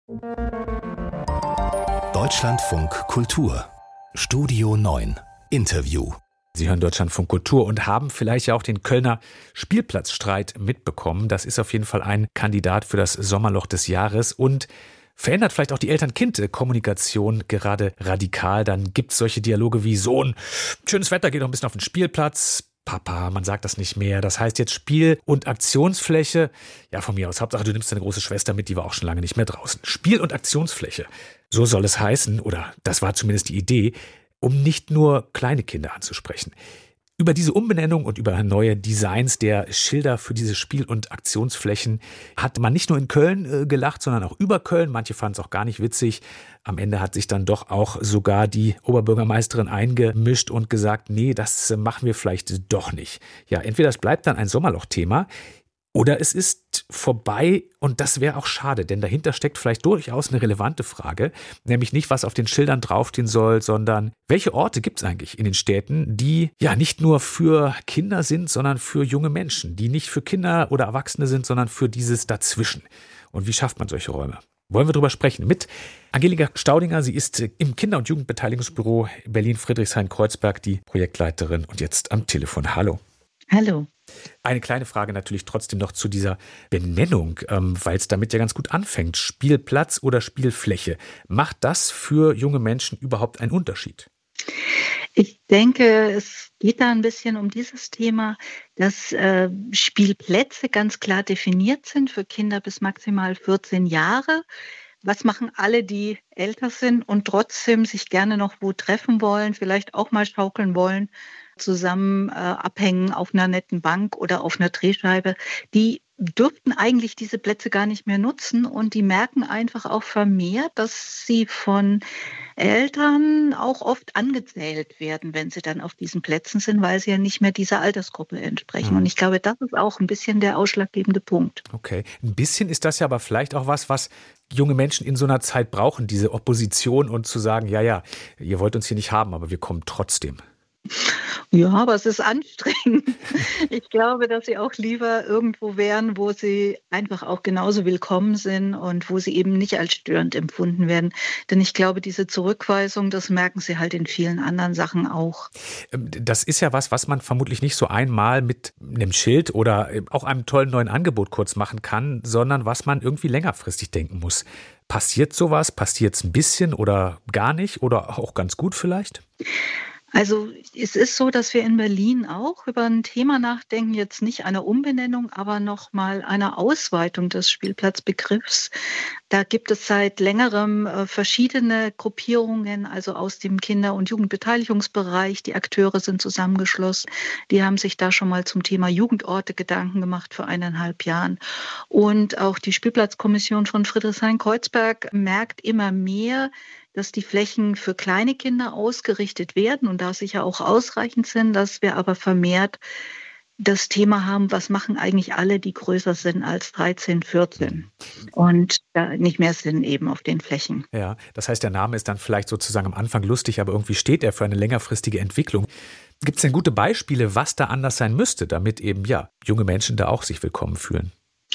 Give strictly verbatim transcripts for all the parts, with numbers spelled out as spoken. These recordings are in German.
Deutschlandfunk Kultur Studio neun Interview. Sie hören Deutschlandfunk Kultur und haben vielleicht ja auch den Kölner Spielplatzstreit mitbekommen. Das ist auf jeden Fall ein Kandidat für das Sommerloch des Jahres und verändert vielleicht auch die Eltern-Kind-Kommunikation gerade radikal. Dann gibt es solche Dialoge wie: Sohn, schönes Wetter, geh doch ein bisschen auf den Spielplatz. Papa, man sagt das nicht mehr. Das heißt jetzt Spiel- und Aktionsfläche. Ja, von mir aus. Hauptsache, du nimmst deine große Schwester mit, die war auch schon lange nicht mehr draußen. Spiel- und Aktionsfläche. So soll es heißen, oder das war zumindest die Idee, um nicht nur kleine Kinder anzusprechen. Über diese Umbenennung und über neue Designs der Schilder für diese Spiel- und Aktionsflächen hat man nicht nur in Köln äh, gelacht, sondern auch über Köln. Manche fanden es auch gar nicht witzig. Am Ende hat sich dann doch auch sogar die Oberbürgermeisterin eingemischt und gesagt, nee, das machen wir vielleicht doch nicht. Ja, entweder es bleibt dann ein Sommerloch-Thema, oder es ist vorbei, und das wäre auch schade, denn dahinter steckt vielleicht durchaus eine relevante Frage, nämlich nicht, was auf den Schildern draufstehen soll, sondern welche Orte gibt es eigentlich in den Städten, die ja nicht nur für Kinder sind, sondern für junge Menschen, die nicht für Kinder oder Erwachsene sind, sondern für dieses Dazwischen. Und wie schafft man solche Räume? Wollen wir drüber sprechen mit Angelika Staudinger. Sie ist im Kinder- und Jugendbeteiligungsbüro Berlin-Friedrichshain-Kreuzberg die Projektleiterin und jetzt am Telefon. Hallo. Hallo. Eine kleine Frage natürlich trotzdem noch zu dieser Benennung, ähm, weil es damit ja ganz gut anfängt. Spielplatz oder Spielfläche. Macht das für junge Menschen überhaupt einen Unterschied? Ich denke, es geht da ein bisschen um dieses Thema, dass äh, Spielplätze ganz klar definiert sind für Kinder bis maximal vierzehn Jahre. Was machen alle, die älter sind und trotzdem sich gerne noch wo treffen wollen, vielleicht auch mal schaukeln wollen, zusammen äh, abhängen auf einer netten Bank oder auf einer Drehscheibe? Die dürften eigentlich diese Plätze gar nicht mehr nutzen, und die merken einfach auch vermehrt, dass sie von Eltern auch oft angezählt werden, wenn sie dann auf diesen Plätzen sind, weil sie ja nicht mehr dieser Altersgruppe entsprechen. Hm. Und ich glaube, das ist auch ein bisschen der ausschlaggebende Punkt. Okay, ein bisschen ist das ja aber vielleicht auch was, was junge Menschen in so einer Zeit brauchen, diese Opposition und zu sagen, ja, ja, ihr wollt uns hier nicht haben, aber wir kommen trotzdem. Ja, aber es ist anstrengend. Ich glaube, dass sie auch lieber irgendwo wären, wo sie einfach auch genauso willkommen sind und wo sie eben nicht als störend empfunden werden. Denn ich glaube, diese Zurückweisung, das merken sie halt in vielen anderen Sachen auch. Das ist ja was, was man vermutlich nicht so einmal mit einem Schild oder auch einem tollen neuen Angebot kurz machen kann, sondern was man irgendwie längerfristig denken muss. Passiert sowas? Passiert es ein bisschen oder gar nicht oder auch ganz gut vielleicht? Also es ist so, dass wir in Berlin auch über ein Thema nachdenken, jetzt nicht einer Umbenennung, aber nochmal einer Ausweitung des Spielplatzbegriffs. Da gibt es seit längerem äh, verschiedene Gruppierungen, also aus dem Kinder- und Jugendbeteiligungsbereich. Die Akteure sind zusammengeschlossen. Die haben sich da schon mal zum Thema Jugendorte Gedanken gemacht vor eineinhalb Jahren. Und auch die Spielplatzkommission von Friedrichshain-Kreuzberg merkt immer mehr, dass die Flächen für kleine Kinder ausgerichtet werden und da sicher auch ausreichend sind, dass wir aber vermehrt das Thema haben, was machen eigentlich alle, die größer sind als dreizehn, vierzehn und da nicht mehr sind eben auf den Flächen. Ja, das heißt, der Name ist dann vielleicht sozusagen am Anfang lustig, aber irgendwie steht er für eine längerfristige Entwicklung. Gibt es denn gute Beispiele, was da anders sein müsste, damit eben ja junge Menschen da auch sich willkommen fühlen?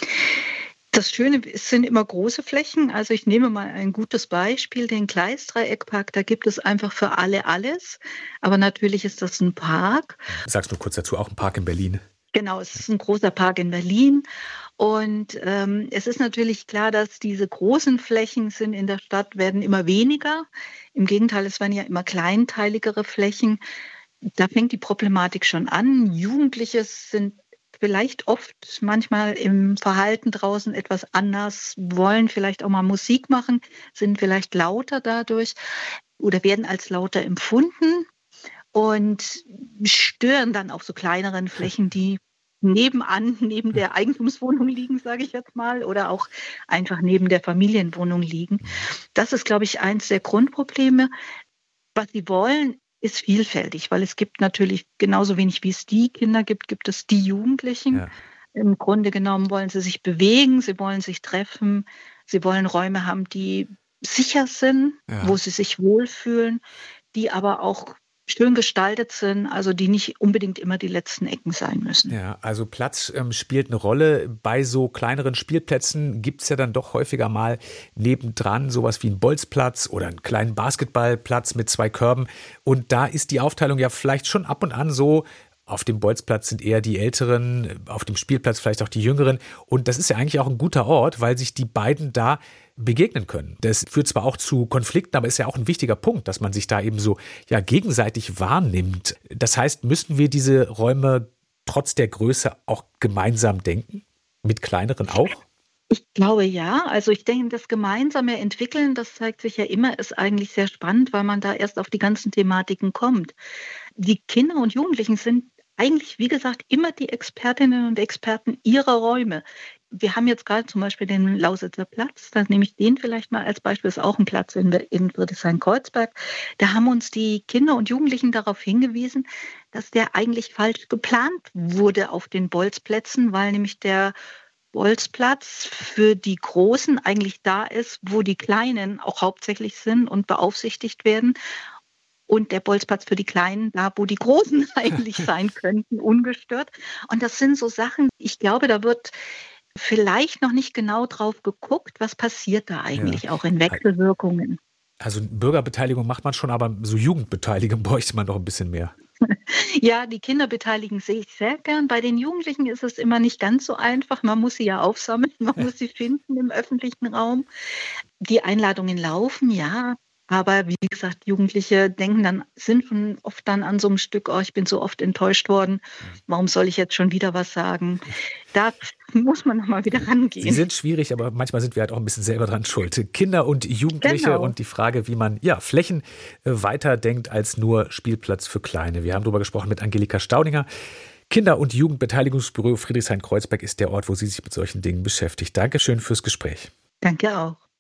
Das Schöne, es sind immer große Flächen. Also ich nehme mal ein gutes Beispiel, den Gleisdreieckpark. Da gibt es einfach für alle alles. Aber natürlich ist das ein Park. Sagst du kurz dazu, auch ein Park in Berlin? Genau, es ist ein großer Park in Berlin. Und ähm, es ist natürlich klar, dass diese großen Flächen sind in der Stadt, werden immer weniger. Im Gegenteil, es werden ja immer kleinteiligere Flächen. Da fängt die Problematik schon an. Jugendliche sind vielleicht oft manchmal im Verhalten draußen etwas anders, wollen vielleicht auch mal Musik machen, sind vielleicht lauter dadurch oder werden als lauter empfunden und stören dann auf so kleineren Flächen, die nebenan, neben der Eigentumswohnung liegen, sage ich jetzt mal, oder auch einfach neben der Familienwohnung liegen. Das ist, glaube ich, eins der Grundprobleme. Was sie wollen, ist vielfältig, weil es gibt natürlich genauso wenig, wie es die Kinder gibt, gibt es die Jugendlichen. Ja. Im Grunde genommen wollen sie sich bewegen, sie wollen sich treffen, sie wollen Räume haben, die sicher sind, ja, wo sie sich wohlfühlen, die aber auch schön gestaltet sind, also die nicht unbedingt immer die letzten Ecken sein müssen. Ja, also Platz ähm, spielt eine Rolle. Bei so kleineren Spielplätzen gibt es ja dann doch häufiger mal nebendran sowas wie einen Bolzplatz oder einen kleinen Basketballplatz mit zwei Körben. Und da ist die Aufteilung ja vielleicht schon ab und an so: Auf dem Bolzplatz sind eher die Älteren, auf dem Spielplatz vielleicht auch die Jüngeren. Und das ist ja eigentlich auch ein guter Ort, weil sich die beiden da begegnen können. Das führt zwar auch zu Konflikten, aber ist ja auch ein wichtiger Punkt, dass man sich da eben so ja gegenseitig wahrnimmt. Das heißt, müssten wir diese Räume trotz der Größe auch gemeinsam denken? Mit kleineren auch? Ich glaube ja. Also ich denke, das gemeinsame Entwickeln, das zeigt sich ja immer, ist eigentlich sehr spannend, weil man da erst auf die ganzen Thematiken kommt. Die Kinder und Jugendlichen sind eigentlich, wie gesagt, immer die Expertinnen und Experten ihrer Räume. Wir haben jetzt gerade zum Beispiel den Lausitzer Platz, dann nehme ich den vielleicht mal als Beispiel, ist auch ein Platz in, in Friedrichshain-Kreuzberg. Da haben uns die Kinder und Jugendlichen darauf hingewiesen, dass der eigentlich falsch geplant wurde auf den Bolzplätzen, weil nämlich der Bolzplatz für die Großen eigentlich da ist, wo die Kleinen auch hauptsächlich sind und beaufsichtigt werden. Und der Bolzplatz für die Kleinen, da wo die Großen eigentlich sein könnten, ungestört. Und das sind so Sachen, ich glaube, da wird vielleicht noch nicht genau drauf geguckt, was passiert da eigentlich, ja, auch in Wechselwirkungen. Also Bürgerbeteiligung macht man schon, aber so Jugendbeteiligung bräuchte man noch ein bisschen mehr. Ja, die Kinder beteiligen sehe ich sehr gern. Bei den Jugendlichen ist es immer nicht ganz so einfach. Man muss sie ja aufsammeln, man muss sie finden im öffentlichen Raum. Die Einladungen laufen, ja. Aber wie gesagt, Jugendliche denken dann, sind schon oft dann an so einem Stück, oh, ich bin so oft enttäuscht worden, warum soll ich jetzt schon wieder was sagen? Da muss man nochmal wieder rangehen. Sie sind schwierig, aber manchmal sind wir halt auch ein bisschen selber dran schuld. Kinder und Jugendliche, genau. Und die Frage, wie man ja Flächen weiterdenkt als nur Spielplatz für Kleine. Wir haben darüber gesprochen mit Angelika Staudinger. Kinder- und Jugendbeteiligungsbüro Friedrichshain-Kreuzberg ist der Ort, wo sie sich mit solchen Dingen beschäftigt. Dankeschön fürs Gespräch. Danke auch.